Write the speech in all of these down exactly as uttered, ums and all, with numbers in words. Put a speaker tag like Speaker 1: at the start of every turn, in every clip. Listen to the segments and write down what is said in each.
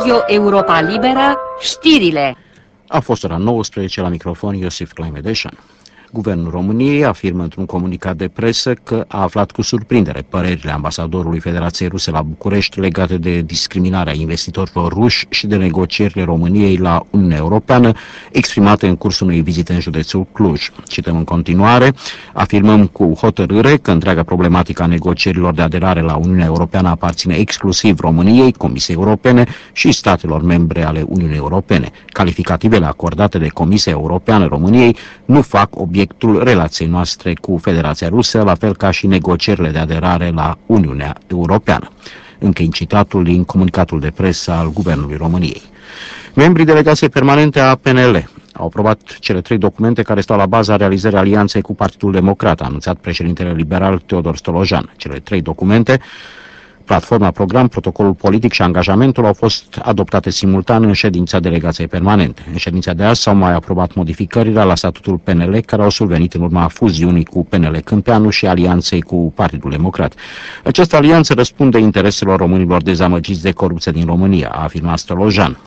Speaker 1: Radio Europa Liberă, știrile.
Speaker 2: A fost ora nouăsprezece, la microfon Iosif Claimedeșan. Guvernul României afirmă într-un comunicat de presă că a aflat cu surprindere părerile ambasadorului Federației Ruse la București legate de discriminarea investitorilor ruși și de negocierile României la Uniunea Europeană, exprimate în cursul unei vizite în județul Cluj. Cităm în continuare: afirmăm cu hotărâre că întreaga problematică a negocierilor de aderare la Uniunea Europeană aparține exclusiv României, Comisiei Europene și statelor membre ale Uniunii Europene. Calificativele acordate de Comisia Europeană României nu fac obiectul relației noastre cu Federația Rusă, la fel ca și negocierile de aderare la Uniunea Europeană. Închei citatul din comunicatul de presă al Guvernului României. Membrii delegației permanente a P N L au aprobat cele trei documente care stau la baza realizării alianței cu Partidul Democrat, a anunțat președintele liberal Teodor Stolojan. Cele trei documente, platforma, program, protocolul politic și angajamentul, au fost adoptate simultan în ședința delegației permanente. În ședința de azi s-au mai aprobat modificările la statutul P N L care au survenit în urma fuziunii cu P N L Câmpeanu și alianței cu Partidul Democrat. Această alianță răspunde intereselor românilor dezamăgiți de corupție din România, a afirmat Stolojan.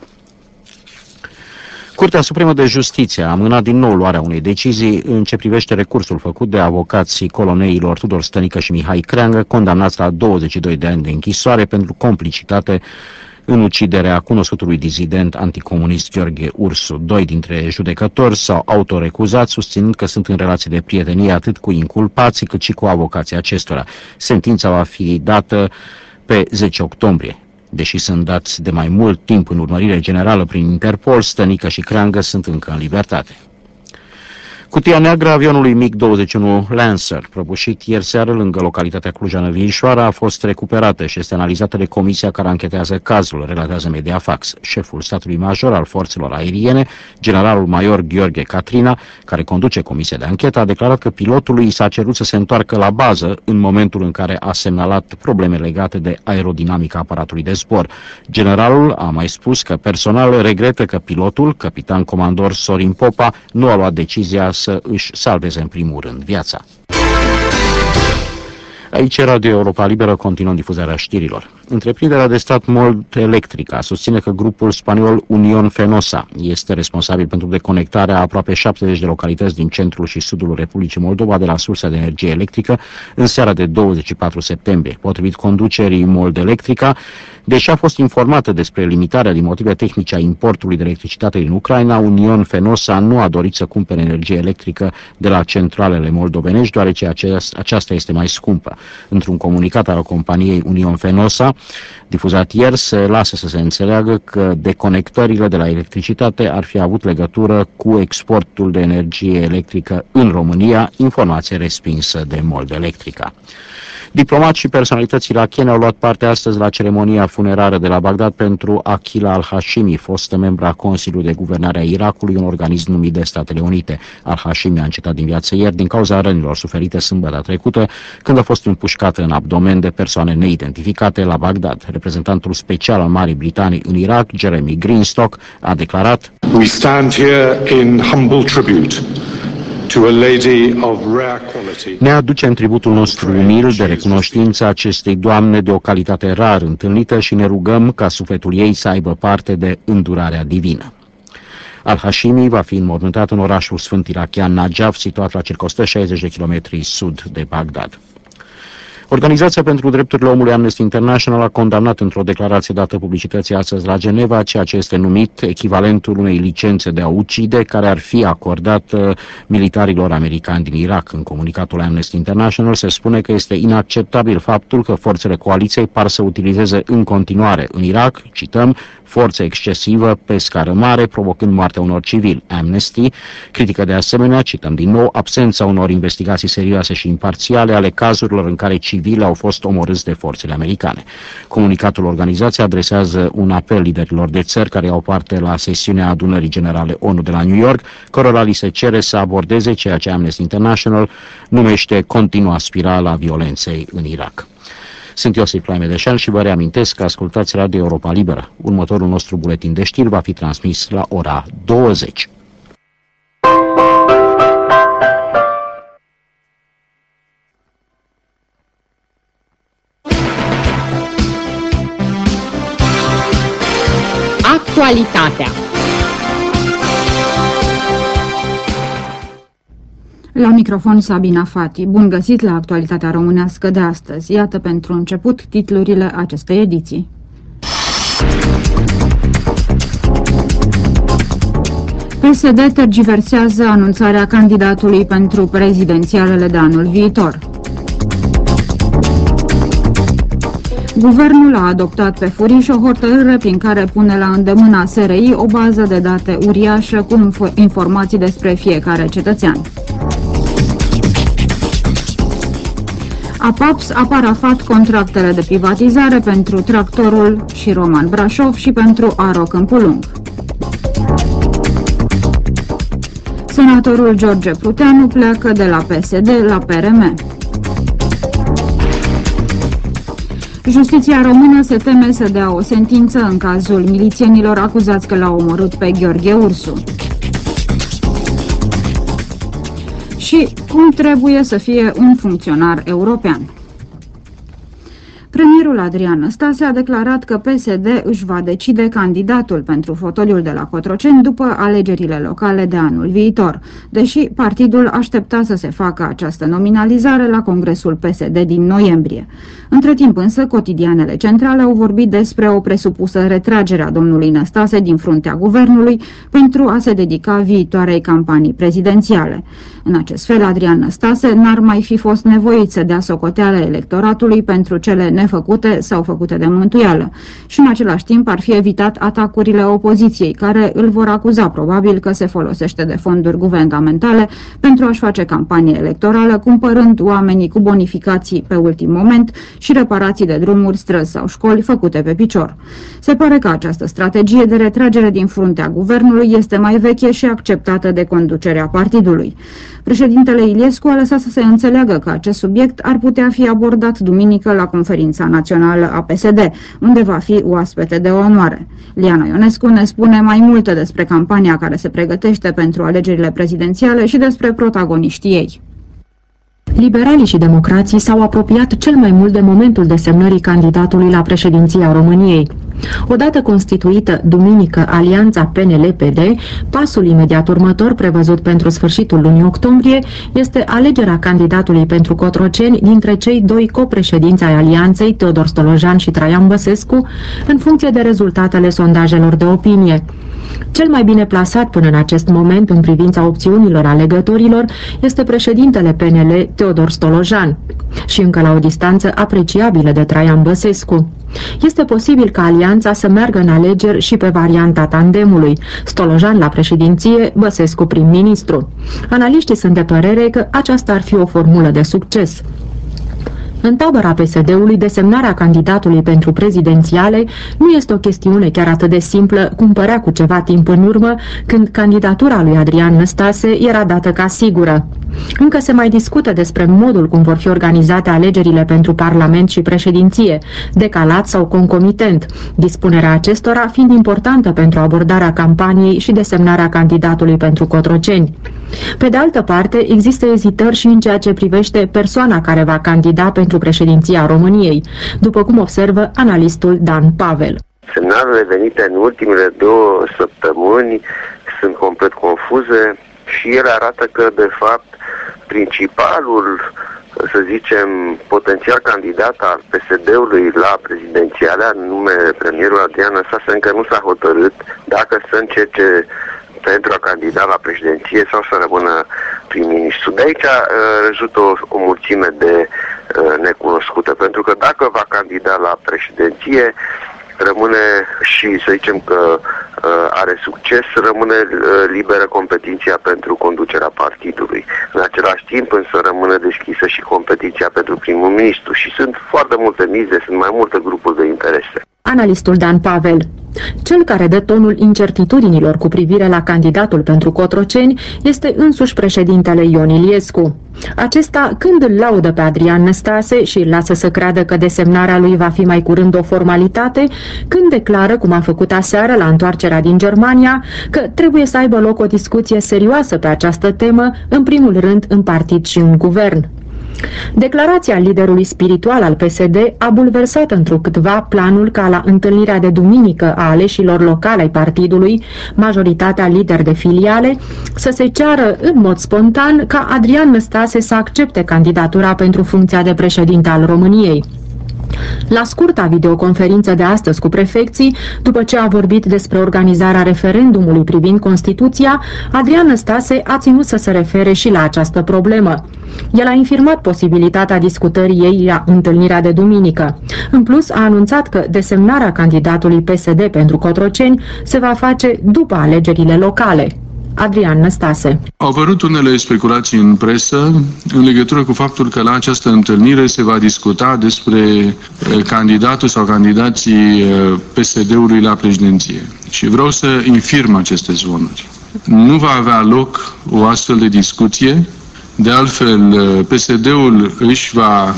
Speaker 2: Curtea Supremă de Justiție a amânat din nou luarea unei decizii în ce privește recursul făcut de avocații coloneilor Tudor Stănică și Mihai Creangă, condamnați la douăzeci și doi de ani de închisoare pentru complicitate în uciderea cunoscutului dizident anticomunist Gheorghe Ursu. Doi dintre judecători s-au autorecuzat, susținând că sunt în relație de prietenie atât cu inculpații cât și cu avocații acestora. Sentința va fi dată pe zece octombrie. Deși sunt dați de mai mult timp în urmărire generală prin Interpol, Stănică și Creangă sunt încă în libertate. Cutia neagră a avionului MiG douăzeci și unu Lancer, prăbușit ieri seară lângă localitatea Cluj-Vinișoara, a fost recuperată și este analizată de comisia care anchetează cazul, relatează Mediafax. Șeful statului major al forțelor aeriene, generalul major Gheorghe Catrina, care conduce comisia de anchetă, a declarat că pilotului i s-a cerut să se întoarcă la bază în momentul în care a semnalat probleme legate de aerodinamica aparatului de zbor. Generalul a mai spus că personal regretă că pilotul, capitan comandor Sorin Popa, nu a luat decizia să își salveze în primul rând viața. Aici Radio Europa Liberă, continuăm difuzarea știrilor. Întreprinderea de stat Mold Electrica susține că grupul spaniol Unión Fenosa este responsabil pentru deconectarea a aproape șaptezeci de localități din centrul și sudul Republicii Moldova de la sursa de energie electrică în seara de douăzeci și patru septembrie. Potrivit conducerii Mold Electrica, deși a fost informată despre limitarea din motive tehnice a importului de electricitate din Ucraina, Unión Fenosa nu a dorit să cumpere energie electrică de la centralele moldovenești, deoarece aceasta este mai scumpă. Într-un comunicat al companiei Unión Fenosa, difuzat ieri, se lasă să se înțeleagă că deconectările de la electricitate ar fi avut legătură cu exportul de energie electrică în România, informație respinsă de Mold Electrica. Diplomați și personalități irakiene au luat parte astăzi la ceremonia funerară de la Bagdad pentru Akhila al-Hashimi, fostă membru a Consiliului de Guvernare a Irakului, un organism numit de Statele Unite. Al-Hashimi a încetat din viață ieri din cauza rănilor suferite sâmbătă trecută, când a fost împușcată în abdomen de persoane neidentificate la Bagdad. Reprezentantul special al Marii Britanii în Irak, Jeremy Greenstock, a declarat:
Speaker 3: We stand here in humble tribute to a lady of rare quality.
Speaker 2: Ne aducem tributul nostru umil de recunoștință acestei doamne de o calitate rar întâlnită și ne rugăm ca sufletul ei să aibă parte de îndurarea divină. Al-Hashimi va fi înmormântat în orașul sfânt irakian Najaf, situat la circa o sută șaizeci de kilometri sud de Bagdad. Organizația pentru Drepturile Omului Amnesty International a condamnat într-o declarație dată publicității astăzi la Geneva ceea ce este numit echivalentul unei licențe de a ucide care ar fi acordat uh, militarilor americani din Irak. În comunicatul Amnesty International se spune că este inacceptabil faptul că forțele coaliției par să utilizeze în continuare în Irak, cităm, forță excesivă pe scară mare, provocând moartea unor civili. Amnesty critică de asemenea, cităm din nou, absența unor investigații serioase și imparțiale ale cazurilor în care civili au fost omorâți de forțele americane. Comunicatul organizației adresează un apel liderilor de țări care au parte la sesiunea adunării generale ONU de la New York, cărora li se cere să abordeze ceea ce Amnesty International numește continua spirala violenței în Irak. Sunt Iosif Claimedeșan și vă reamintesc că ascultați Radio Europa Liberă. Următorul nostru buletin de știri va fi transmis la ora douăzeci.
Speaker 4: Actualitatea.
Speaker 5: La microfon Sabina Fati. Bun găsit la Actualitatea Românească de astăzi. Iată pentru început titlurile acestei ediții. P S D tergiversează anunțarea candidatului pentru prezidențialele de anul viitor. Guvernul a adoptat pe furiș o hotărâre prin care pune la îndemâna S R I o bază de date uriașă cu informații despre fiecare cetățean. APAPS a parafat contractele de privatizare pentru Tractorul și Roman Brașov și pentru Aro Câmpul Lung. Senatorul George Pruteanu pleacă de la P S D la P R M. Justiția română se teme să dea o sentință în cazul milițienilor acuzați că l-au omorât pe Gheorghe Ursu. Și cum trebuie să fie un funcționar european. Premierul Adrian Năstase a declarat că P S D își va decide candidatul pentru fotoliul de la Cotroceni după alegerile locale de anul viitor, deși partidul aștepta să se facă această nominalizare la Congresul P S D din noiembrie. Între timp însă, cotidianele centrale au vorbit despre o presupusă retragere a domnului Năstase din fruntea guvernului pentru a se dedica viitoarei campanii prezidențiale. În acest fel, Adrian Năstase n-ar mai fi fost nevoit să dea socoteală electoratului pentru cele nefăcute sau făcute de mântuială și în același timp ar fi evitat atacurile opoziției, care îl vor acuza probabil că se folosește de fonduri guvernamentale pentru a-și face campanie electorală, cumpărând oamenii cu bonificații pe ultim moment și reparații de drumuri, străzi sau școli făcute pe picior. Se pare că această strategie de retragere din fruntea guvernului este mai veche și acceptată de conducerea partidului. Președintele Iliescu a lăsat să se înțeleagă că acest subiect ar putea fi abordat duminică la conferința națională a P S D, unde va fi oaspete de onoare. Liana Ionescu ne spune mai multe despre campania care se pregătește pentru alegerile prezidențiale și despre protagoniștii ei.
Speaker 6: Liberalii și democrații s-au apropiat cel mai mult de momentul desemnării candidatului la președinția României. Odată constituită duminică alianța P N L P D, pasul imediat următor prevăzut pentru sfârșitul lunii octombrie este alegerea candidatului pentru Cotroceni dintre cei doi copreședinți ai alianței, Teodor Stolojan și Traian Băsescu, în funcție de rezultatele sondajelor de opinie. Cel mai bine plasat până în acest moment în privința opțiunilor alegătorilor este președintele P N L, Teodor Stolojan, și încă la o distanță apreciabilă de Traian Băsescu. Este posibil ca alianța să meargă în alegeri și pe varianta tandemului, Stolojan la președinție, Băsescu prim-ministru. Analiștii sunt de părere că aceasta ar fi o formulă de succes. În tabăra P S D-ului, desemnarea candidatului pentru prezidențiale nu este o chestiune chiar atât de simplă cum părea cu ceva timp în urmă, când candidatura lui Adrian Năstase era dată ca sigură. Încă se mai discută despre modul cum vor fi organizate alegerile pentru Parlament și președinție, decalat sau concomitent, dispunerea acestora fiind importantă pentru abordarea campaniei și desemnarea candidatului pentru Cotroceni. Pe de altă parte, există ezitări și în ceea ce privește persoana care va candida pentru președinția României, după cum observă analistul Dan Pavel.
Speaker 7: Semnalele venite în ultimele două săptămâni sunt complet confuze și ele arată că, de fapt, principalul, să zicem, potențial candidat al P S D-ului la prezidențiale, anume premierul Adrian Năstase, încă nu s-a hotărât dacă să încerce pentru a candida la președinție sau să rămână prim-ministru. De aici uh, rezultă o, o mulțime de uh, necunoscute, pentru că dacă va candida la președinție, rămâne și, să zicem că uh, are succes, rămâne uh, liberă competiția pentru conducerea partidului. În același timp însă rămâne deschisă și competiția pentru primul ministru și sunt foarte multe mize, sunt mai multe grupuri de interese.
Speaker 6: Analistul Dan Pavel. Cel care dă tonul incertitudinilor cu privire la candidatul pentru Cotroceni este însuși președintele Ion Iliescu. Acesta, când îl laudă pe Adrian Năstase și îl lasă să creadă că desemnarea lui va fi mai curând o formalitate, când declară, cum a făcut aseară la întoarcerea din Germania, că trebuie să aibă loc o discuție serioasă pe această temă, în primul rând în partid și în guvern. Declarația liderului spiritual al P S D a bulversat întrucâtva planul ca la întâlnirea de duminică a aleșilor locale ai partidului, majoritatea lideri de filiale, să se ceară în mod spontan ca Adrian Năstase să accepte candidatura pentru funcția de președinte al României. La scurta videoconferință de astăzi cu prefecții, după ce a vorbit despre organizarea referendumului privind Constituția, Adrian Năstase a ținut să se refere și la această problemă. El a infirmat posibilitatea discutării ei la întâlnirea de duminică. În plus, a anunțat că desemnarea candidatului P S D pentru Cotroceni se va face după alegerile locale. Adrian Năstase.
Speaker 4: Au apărut unele speculații în presă în legătură cu faptul că la această întâlnire se va discuta despre candidatul sau candidații P S D-ului la președinție. Și vreau să infirm aceste zvonuri. Nu va avea loc o astfel de discuție. De altfel, P S D-ul își va,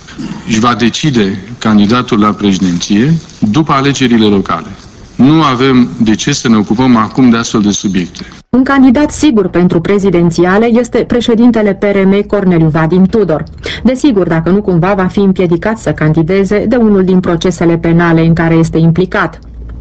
Speaker 4: își va decide candidatul la președinție după alegerile locale. Nu avem de ce să ne ocupăm acum de astfel de subiecte.
Speaker 6: Un candidat sigur pentru prezidențiale este președintele P R M Corneliu Vadim Tudor. Desigur, dacă nu cumva va fi împiedicat să candideze de unul din procesele penale în care este implicat.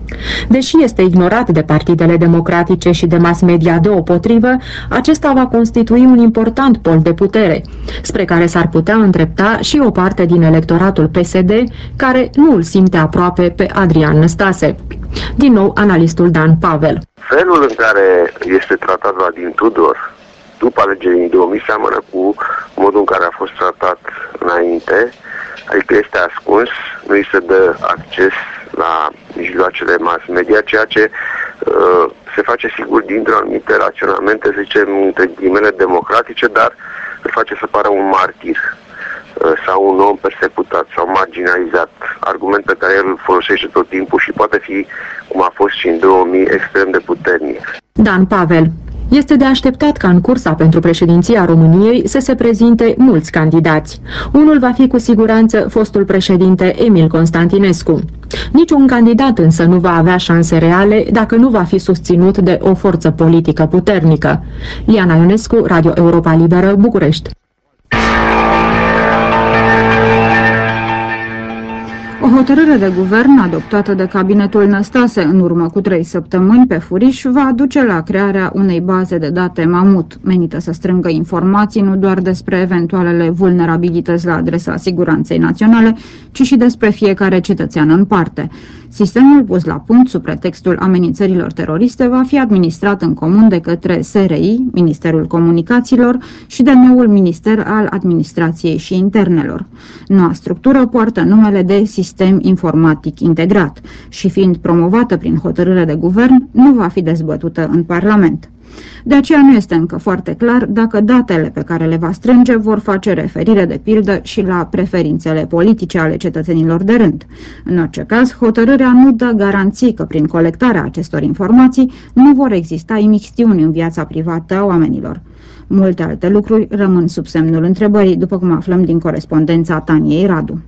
Speaker 6: Deși este ignorat de partidele democratice și de mass media deopotrivă, acesta va constitui un important pol de putere, spre care s-ar putea îndrepta și o parte din electoratul P S D, care nu îl simte aproape pe Adrian Năstase. Din nou, analistul Dan Pavel.
Speaker 7: Felul în care este tratat Vadim Tudor după alegerile din două mii seamănă cu modul în care a fost tratat înainte, adică este ascuns, nu îi se dă acces la mijloacele mass media, ceea ce uh, se face sigur dintre anumite raționamente, să zicem, între ghilimele democratice, dar îl face să pară un martir uh, sau un om persecutat sau marginalizat, argument pe care el îl folosește tot timpul și poate fi, cum a fost și în două mii, extrem de puternic.
Speaker 6: Dan Pavel. Este de așteptat ca în cursa pentru președinția României să se prezinte mulți candidați. Unul va fi cu siguranță fostul președinte Emil Constantinescu. Niciun candidat însă nu va avea șanse reale dacă nu va fi susținut de o forță politică puternică. Liana Ionescu, Radio Europa Liberă, București.
Speaker 5: O hotărâre de guvern adoptată de cabinetul Năstase în urmă cu trei săptămâni pe furiș va duce la crearea unei baze de date mamut, menită să strângă informații nu doar despre eventualele vulnerabilități la adresa siguranței naționale, ci și despre fiecare cetățean în parte. Sistemul pus la punct sub pretextul amenințărilor teroriste va fi administrat în comun de către S R I, Ministerul Comunicațiilor, și de noul Minister al Administrației și Internelor. Noua structură poartă numele de Sistem Informatic Integrat și, fiind promovată prin hotărâre de guvern, nu va fi dezbătută în Parlament. De aceea nu este încă foarte clar dacă datele pe care le va strânge vor face referire de pildă și la preferințele politice ale cetățenilor de rând. În orice caz, hotărârea nu dă garanții că prin colectarea acestor informații nu vor exista imixtiuni în viața privată a oamenilor. Multe alte lucruri rămân sub semnul întrebării, după cum aflăm din corespondența Taniei Radu.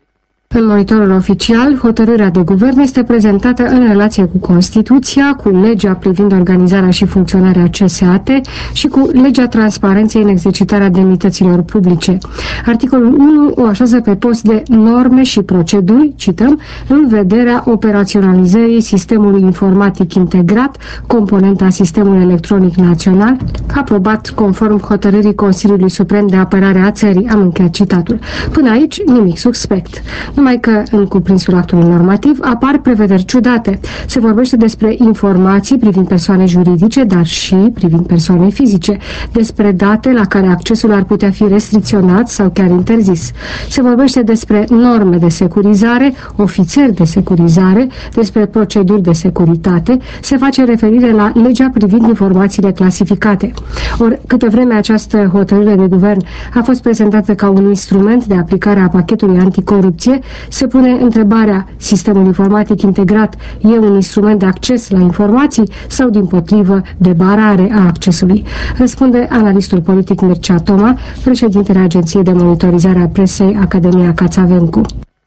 Speaker 8: În monitorul oficial, hotărârea de guvern este prezentată în relație cu Constituția, cu legea privind organizarea și funcționarea C S A T și cu legea transparenței în exercitarea demnităților publice. Articolul unu o așează pe post de norme și proceduri, cităm, în vederea operaționalizării sistemului informatic integrat, componenta sistemului electronic național, aprobat conform hotărârii Consiliului Suprem de Apărare a țării. Am încheiat citatul. Până aici, nimic suspect. Numai că în cuprinsul actului normativ apar prevederi ciudate. Se vorbește despre informații privind persoane juridice, dar și privind persoane fizice, despre date la care accesul ar putea fi restricționat sau chiar interzis. Se vorbește despre norme de securizare, ofițeri de securizare, despre proceduri de securitate, se face referire la legea privind informațiile clasificate. Ori, câte vreme această hotărâre de guvern a fost prezentată ca un instrument de aplicare a pachetului anticorupție, se pune întrebarea, sistemul informatic integrat e un instrument de acces la informații sau, dimpotrivă, de barare a accesului? Răspunde analistul politic Mircea Toma, președintele Agenției de Monitorizare a Presei Academia Cațavencu.
Speaker 9: În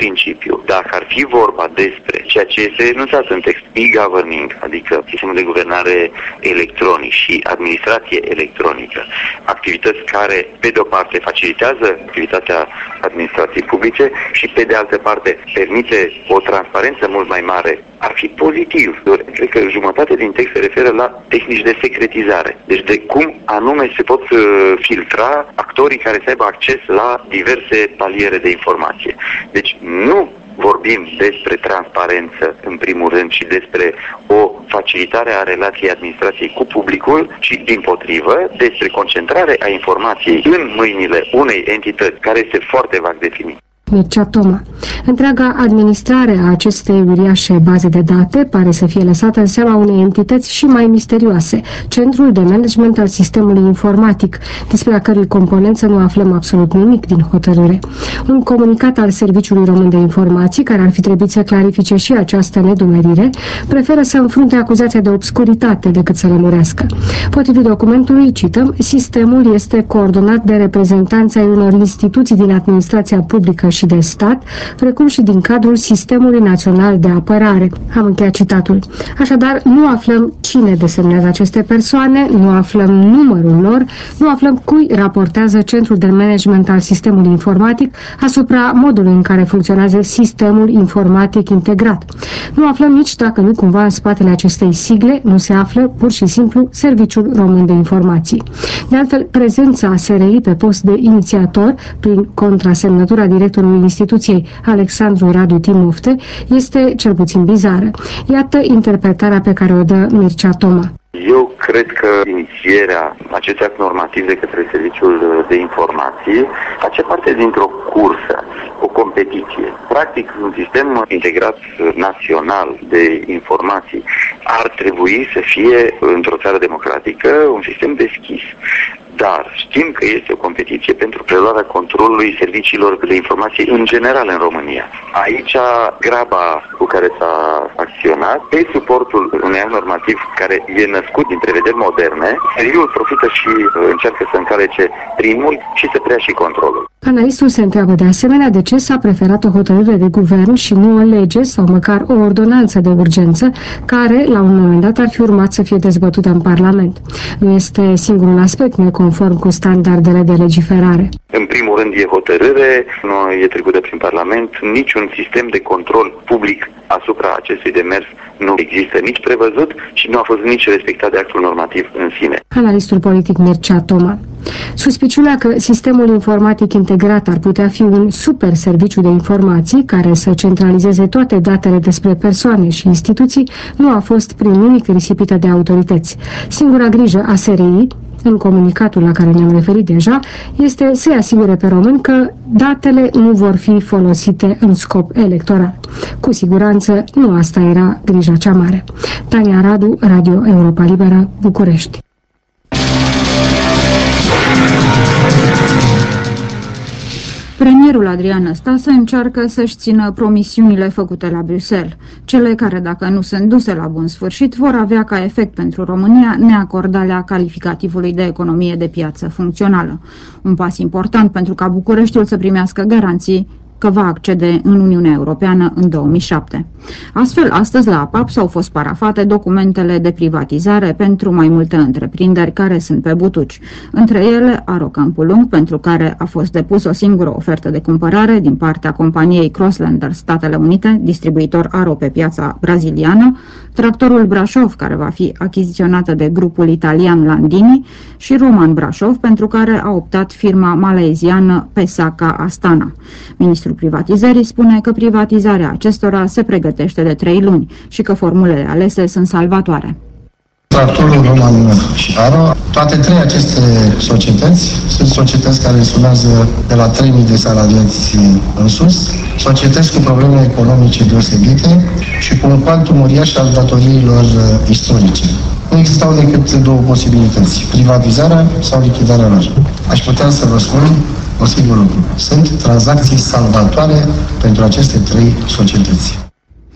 Speaker 9: principiu, dacă ar fi vorba despre ceea ce este enunțat în text, e-governing, adică sistemul de guvernare electronic și administrație electronică, activități care, pe de o parte, facilitează activitatea administrației publice și, pe de altă parte, permite o transparență mult mai mare, ar fi pozitiv. Cred că jumătate din text se referă la tehnici de secretizare. Deci de cum anume se pot uh, filtra actorii care să aibă acces la diverse paliere de informație. Deci nu vorbim despre transparență în primul rând și despre o facilitare a relației administrației cu publicul, ci dimpotrivă despre concentrare a informației în mâinile unei entități care este foarte vag definită.
Speaker 8: Mircea Toma. Întreaga administrare a acestei uriașe baze de date pare să fie lăsată în seama unei entități și mai misterioase, Centrul de Management al Sistemului Informatic, despre a cărui componență nu aflăm absolut nimic din hotărâre. Un comunicat al Serviciului Român de Informații, care ar fi trebuit să clarifice și această nedumerire, preferă să înfrunte acuzația de obscuritate decât să lămurească. Potrivit documentului, cităm, sistemul este coordonat de reprezentanți ai unor instituții din administrația publică și de stat, precum și din cadrul Sistemului Național de Apărare. Am încheiat citatul. Așadar, nu aflăm cine desemnează aceste persoane, nu aflăm numărul lor, nu aflăm cui raportează Centrul de Management al Sistemului Informatic asupra modului în care funcționează Sistemul Informatic Integrat. Nu aflăm nici dacă nu cumva în spatele acestei sigle nu se află pur și simplu Serviciul Român de Informații. De altfel, prezența S R I pe post de inițiator, prin contrasemnătura directorului instituției Alexandru Radu Timofte, este cel puțin bizară. Iată interpretarea pe care o dă Mircea Toma.
Speaker 9: Eu cred că inițierea acestui act normativ de către Serviciul de Informații face parte dintr-o cursă, o competiție. Practic, un sistem integrat național de informații ar trebui să fie, într-o țară democratică, un sistem deschis. Dar știm că este o competiție pentru preluarea controlului serviciilor de informații în general în România. Aici, graba cu care s-a acționat, pe suportul unui act normativ care e născut din prevederi moderne, S R I-ul profită și încearcă să încalece primul și să preia și controlul.
Speaker 8: Analistul se întreabă de asemenea de ce s-a preferat o hotărâre de guvern și nu o lege sau măcar o ordonanță de urgență, care, la un moment dat, ar fi urmat să fie dezbătută în Parlament. Nu este singurul aspect neconform cu standardele de legiferare.
Speaker 9: În primul rând e hotărâre, nu e trecută prin Parlament, niciun sistem de control public asupra acestui demers nu există nici prevăzut și nu a fost nici respectat de actul normativ în sine.
Speaker 8: Analistul politic Mircea Toma. Suspiciunea că sistemul informatic integrat ar putea fi un super serviciu de informații care să centralizeze toate datele despre persoane și instituții nu a fost prin nimic risipită de autorități. Singura grijă a S R I, în comunicatul la care ne-am referit deja, este să-i asigure pe români că datele nu vor fi folosite în scop electoral. Cu siguranță nu asta era grija cea mare. Tania Radu, Radio Europa Liberă, București.
Speaker 5: Premierul Adrian Năstase încearcă să-și țină promisiunile făcute la Bruxelles, cele care, dacă nu sunt duse la bun sfârșit, vor avea ca efect pentru România neacordarea calificativului de economie de piață funcțională. Un pas important pentru ca Bucureștiul să primească garanții că va accede în Uniunea Europeană în două mii șapte. Astfel, astăzi la APAP s-au fost parafate documentele de privatizare pentru mai multe întreprinderi care sunt pe butuci. Între ele, Aro Câmpul Lung, pentru care a fost depus o singură ofertă de cumpărare din partea companiei Crosslander Statele Unite, distribuitor Aro pe piața braziliană, Tractorul Brașov, care va fi achiziționată de grupul italian Landini, și Roman Brașov, pentru care a optat firma maleziană Pesaka Astana. Ministrul privatizării spune că privatizarea acestora se pregătește de trei luni și că formulele alese sunt salvatoare.
Speaker 10: Tractorul Roman și Aro, toate trei aceste societăți sunt societăți care sumează de la trei mii de salariați în sus, societăți cu probleme economice deosebite și cu un cuantum uriaș al datoriilor istorice. Nu existau decât două posibilități, privatizarea sau lichidarea lor. Aș putea să vă spun un singur lucru. Sunt tranzacții salvatoare pentru aceste trei societăți.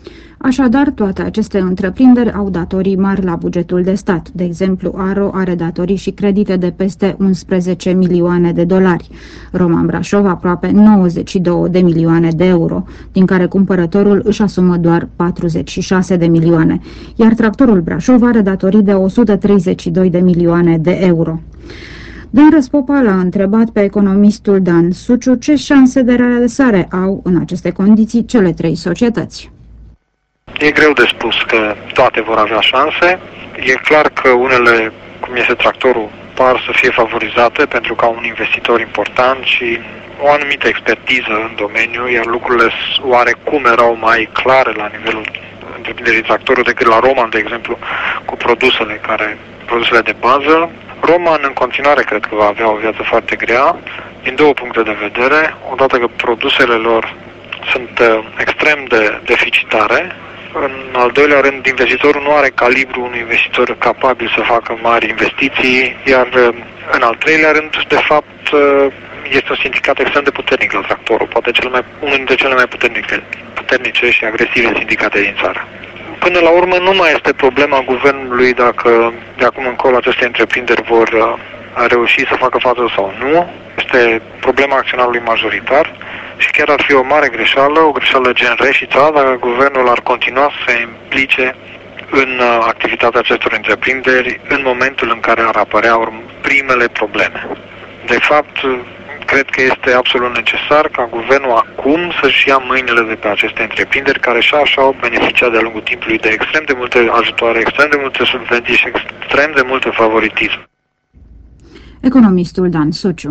Speaker 5: Așadar, toate aceste întreprinderi au datorii mari la bugetul de stat. De exemplu, Aro are datorii și credite de peste unsprezece milioane de dolari. Roman Brașov aproape nouăzeci și două de milioane de euro, din care cumpărătorul își asumă doar patruzeci și șase de milioane, iar Tractorul Brașov are datorii de o sută treizeci și doi de milioane de euro. Dan Răspopa l-a întrebat pe economistul Dan Suciu ce șanse de realizare au în aceste condiții cele trei societăți.
Speaker 11: E greu de spus că toate vor avea șanse. E clar că unele, cum este Tractorul, par să fie favorizate pentru că au un investitor important și o anumită expertiză în domeniu, iar lucrurile oarecum erau mai clare la nivelul întreprinderii Tractorul decât la Roman, de exemplu, cu produsele, care, produsele de bază. Roman în continuare cred că va avea o viață foarte grea, din două puncte de vedere. Odată că produsele lor sunt extrem de deficitare. În al doilea rând, investitorul nu are calibru un investitor capabil să facă mari investiții, iar în al treilea rând, de fapt, este un sindicat extrem de puternic la Tractorul, poate cel mai, unul dintre cele mai puternice, puternice și agresive sindicate din țară. Până la urmă nu mai este problema guvernului dacă de acum încolo aceste întreprinderi vor reuși să facă față sau nu. Este problema acționarului majoritar și chiar ar fi o mare greșeală, o greșeală gen reșița, dacă guvernul ar continua să se implice în activitatea acestor întreprinderi în momentul în care ar apărea primele probleme. De fapt, cred că este absolut necesar ca guvernul acum să-și ia mâinile de pe aceste întreprinderi care și așa au beneficiat de-a lungul timpului de extrem de multe ajutoare, extrem de multe subvenții și extrem de multe favoritism.
Speaker 5: Economistul Dan Suciu.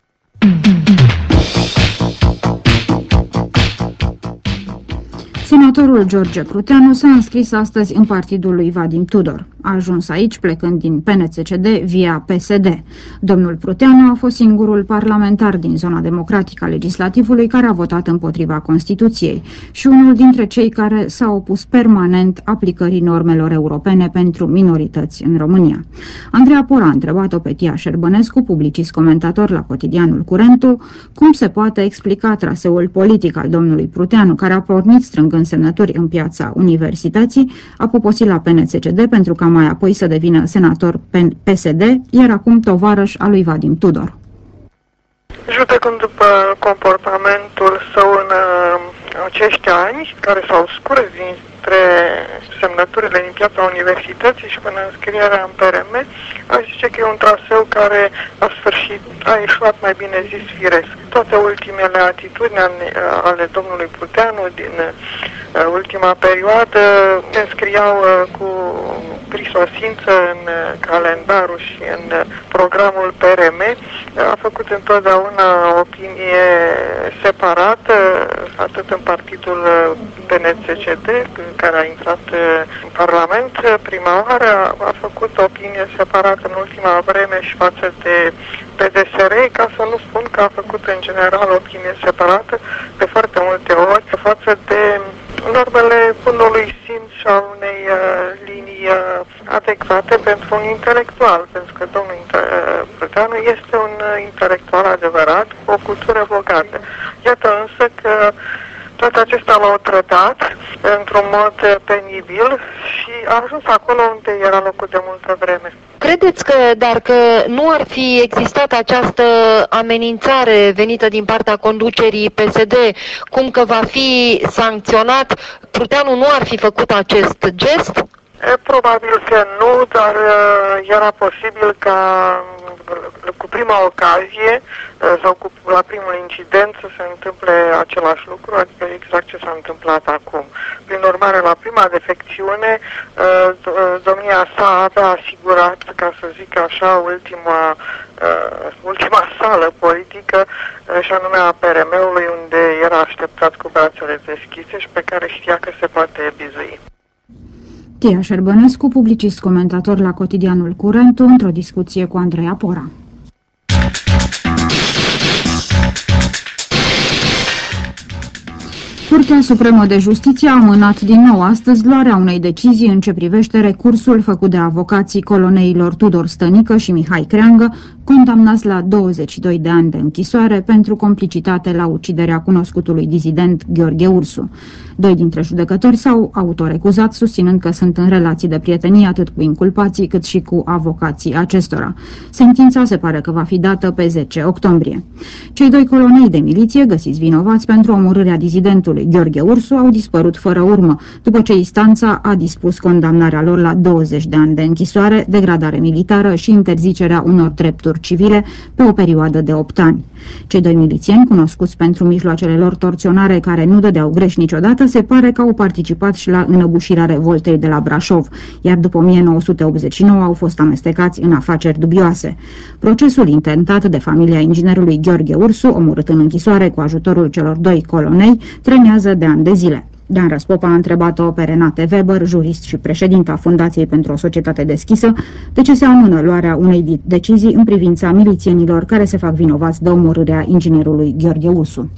Speaker 5: Senatorul George Pruteanu s-a înscris astăzi în partidul lui Vadim Tudor. A ajuns aici plecând din P N C C D via P S D. Domnul Pruteanu a fost singurul parlamentar din zona democratică a legislativului care a votat împotriva Constituției și unul dintre cei care s-a opus permanent aplicării normelor europene pentru minorități în România. Andreea Pora a întrebat-o pe Tia Șerbănescu, publicist comentator la cotidianul Curentul, cum se poate explica traseul politic al domnului Pruteanu, care a pornit strângând semnături în piața Universității, a poposit la P N C C D pentru ca mai apoi să devină senator P S D, iar acum tovarăș al lui Vadim Tudor.
Speaker 12: Judecând după comportamentul său în acești ani, care s-au scurs dintre semnăturile din piața Universității și până înscrierea în P R M, aș zice că e un traseu care la sfârșit a ieșuat, mai bine zis, firesc. Toate ultimele atitudini ale domnului Pruteanu din ultima perioadă se înscriau cu prisosință în calendarul și în programul P R M. A făcut întotdeauna opinie separată, atât în partidul P N C C D, care a intrat în Parlament prima oară, a făcut opinie separată în ultima vreme și față de P D S R, ca să nu spun că a făcut în general opinie separată de foarte multe ori față de normele bunului simț și a unei uh, linii uh, adecvate pentru un intelectual, pentru că domnul Pruteanu este un uh, intelectual adevărat, cu o cultură bogată. Iată însă că toate acestea l-au trădat într-un mod penibil și a ajuns acolo unde era locul de multă vreme.
Speaker 13: Credeți că, dar că nu ar fi existat această amenințare venită din partea conducerii P S D, cum că va fi sancționat, Pruteanu nu ar fi făcut acest gest?
Speaker 12: E, probabil că nu, dar uh, era posibil ca cu prima ocazie sau cu, la primul incident să se întâmple același lucru, adică exact ce s-a întâmplat acum. Prin urmare, la prima defecțiune, domnia sa avea asigurat, ca să zic așa, ultima, ultima sală politică, și anume a P R M-ului, unde era așteptat cu brațele deschise și pe care știa că se poate bizui.
Speaker 5: Tia Șerbănescu, publicist comentator la cotidianul Curentul, într-o discuție cu Andreea Pora. Curtea Supremă de Justiție a amânat din nou astăzi luarea unei decizii în ce privește recursul făcut de avocații coloneilor Tudor Stănică și Mihai Creangă, condamnați la douăzeci și doi de ani de închisoare pentru complicitate la uciderea cunoscutului dizident Gheorghe Ursu. Doi dintre judecători s-au autorecuzat, susținând că sunt în relații de prietenie atât cu inculpații cât și cu avocații acestora. Sentința se pare că va fi dată pe zece octombrie. Cei doi colonei de miliție, găsiți vinovați pentru omorârea dizidentului Gheorghe Ursu, au dispărut fără urmă, după ce instanța a dispus condamnarea lor la douăzeci de ani de închisoare, degradare militară și interzicerea unor drepturi civile pe o perioadă de opt ani. Cei doi milițieni, cunoscuți pentru mijloacele lor torționare care nu dădeau greș niciodată, se pare că au participat și la înăbușirea revoltei de la Brașov, iar după o mie nouă sute optzeci și nouă au fost amestecați în afaceri dubioase. Procesul intentat de familia inginerului Gheorghe Ursu, omorât în închisoare cu ajutorul celor doi colonei, trenează de ani de zile. Dan Răspopa a întrebat-o pe Renate Weber, jurist și președinta Fundației pentru o Societate Deschisă, de ce se amână luarea unei decizii în privința milițienilor care se fac vinovați de omorârea inginerului Gheorghe Ursu.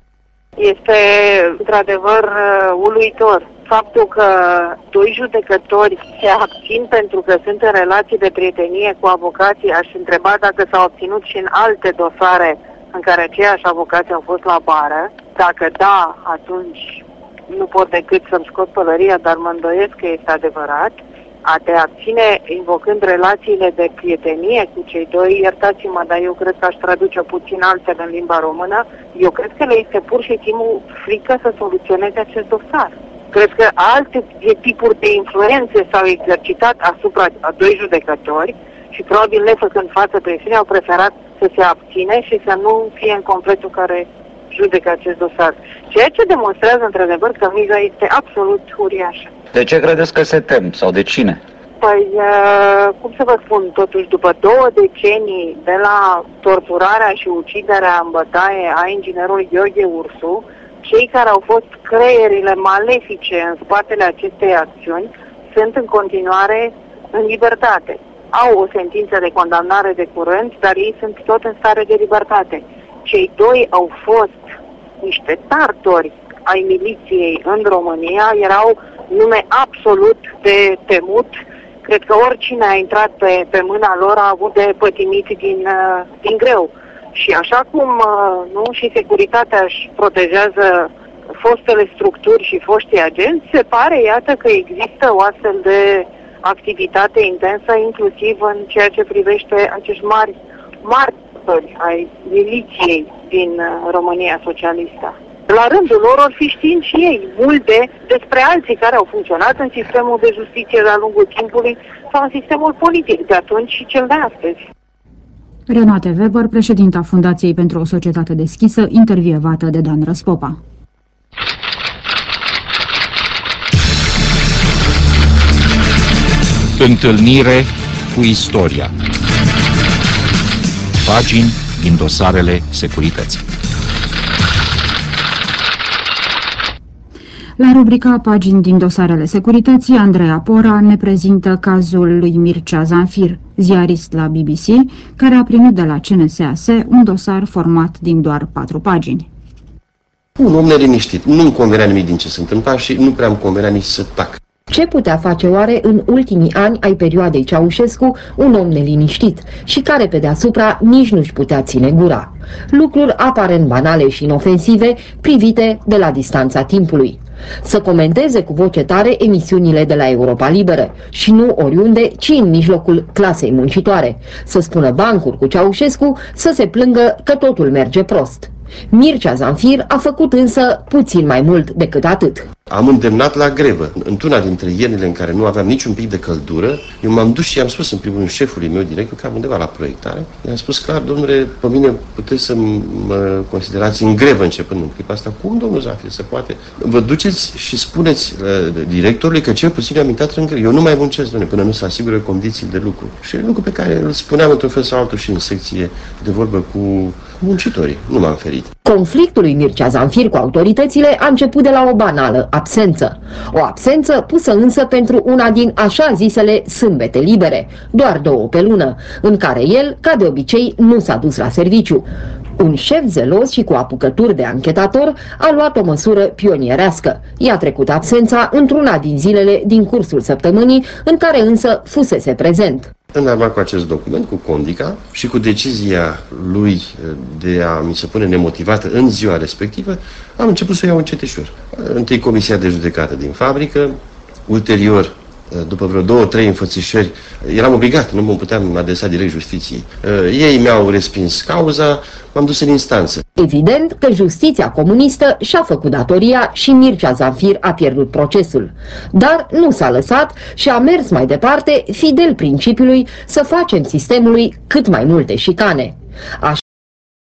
Speaker 12: Este într-adevăr uluitor faptul că doi judecători se abțin pentru că sunt în relații de prietenie cu avocații. Aș întreba dacă s-au obținut și în alte dosare în care aceiași avocați au fost la bară. Dacă da, atunci nu pot decât să-mi scot pălăria, dar mă îndoiesc că este adevărat. A te abține invocând relațiile de prietenie cu cei doi, iertați-mă, dar eu cred că aș traduce puțin altfel în limba română. Eu cred că le este pur și simplu frică să soluționeze acest dosar. Cred că alte tipuri de influențe s-au exercitat asupra a doi judecători și probabil le făcând față presiunii au preferat să se abține și să nu fie în completul care judecă acest dosar. Ceea ce demonstrează într-adevăr că miza este absolut uriașă.
Speaker 14: De ce credeți că se tem sau de cine?
Speaker 12: Păi, cum să vă spun, totuși după două decenii de la torturarea și uciderea în bătaie a inginerului Gheorghe Ursu, cei care au fost creierile malefice în spatele acestei acțiuni sunt în continuare în libertate. Au o sentință de condamnare de curând, dar ei sunt tot în stare de libertate. Cei doi au fost niște tartori ai miliției în România, erau nume absolut de temut. Cred că oricine a intrat pe, pe mâna lor a avut de pătimit din, din greu. Și așa cum nu și securitatea își protejează fostele structuri și foștii agenți, se pare, iată, că există o astfel de activitate intensă, inclusiv în ceea ce privește acești mari martori ai miliției din România socialistă. La rândul lor or fi știind și ei multe despre alții care au funcționat în sistemul de justiție de-a lungul timpului sau în sistemul politic de atunci și cel de astăzi.
Speaker 5: Renate Weber, președinta Fundației pentru o Societate Deschisă, intervievată de Dan Răspopa.
Speaker 2: Întâlnire cu istoria. Pagini din dosarele securității.
Speaker 5: La rubrica Pagini din dosarele securității, Andreea Pora ne prezintă cazul lui Mircea Zanfir, ziarist la B B C, care a primit de la C N S A S un dosar format din doar patru pagini.
Speaker 15: Un om neliniștit. Nu-mi convenea nimic din ce se întâmpla și nu prea îmi convenea nici să tac.
Speaker 6: Ce putea face oare în ultimii ani ai perioadei Ceaușescu un om neliniștit și care pe deasupra nici nu-și putea ține gura? Lucruri aparent banale și inofensive, privite de la distanța timpului. Să comenteze cu voce tare emisiunile de la Europa Liberă și nu oriunde, ci în mijlocul clasei muncitoare. Să spună bancuri cu Ceaușescu, să se plângă că totul merge prost. Mircea Zanfir a făcut însă puțin mai mult decât atât.
Speaker 15: Am îndemnat la grevă. Într-una dintre iernile în care nu aveam niciun pic de căldură, eu m-am dus și i-am spus în primul rând șefului meu director, că am undeva la proiectare, i-am spus clar, domnule, pe mine puteți să mă considerați în grevă începând în clipa asta. Cum, domnul Zanfir, se poate? Vă duceți și spuneți uh, directorului că cel puțin am intrat în grevă. Eu nu mai muncesc, domnule, până nu se asigură condiții de lucru. Și e lucru pe care îl spuneam într-un fel sau altul și în secție de vorbă cu muncitorii. Nu m-am ferit.
Speaker 6: Conflictul lui Mircea Zanfir cu autoritățile a început de la o banală absență. O absență pusă însă pentru una din așa zisele sâmbete libere, doar două pe lună, în care el, ca de obicei, nu s-a dus la serviciu.
Speaker 16: Un șef zelos și cu apucături de anchetator a luat o măsură pionierească. I-a trecut absența într-una din zilele din cursul săptămânii, în care însă fusese prezent.
Speaker 15: Înarmat cu acest document, cu condica și cu decizia lui de a mi se pune nemotivată în ziua respectivă, am început să iau înceteșor. Întâi comisia de judecată din fabrică, ulterior, după vreo două, trei înfățișări, eram obligat, nu mă puteam adresa direct justiției. Ei mi-au respins cauza, m-am dus în instanță.
Speaker 16: Evident că justiția comunistă și-a făcut datoria și Mircea Zanfir a pierdut procesul. Dar nu s-a lăsat și a mers mai departe, fidel principiului să facem sistemului cât mai multe șicane. Așa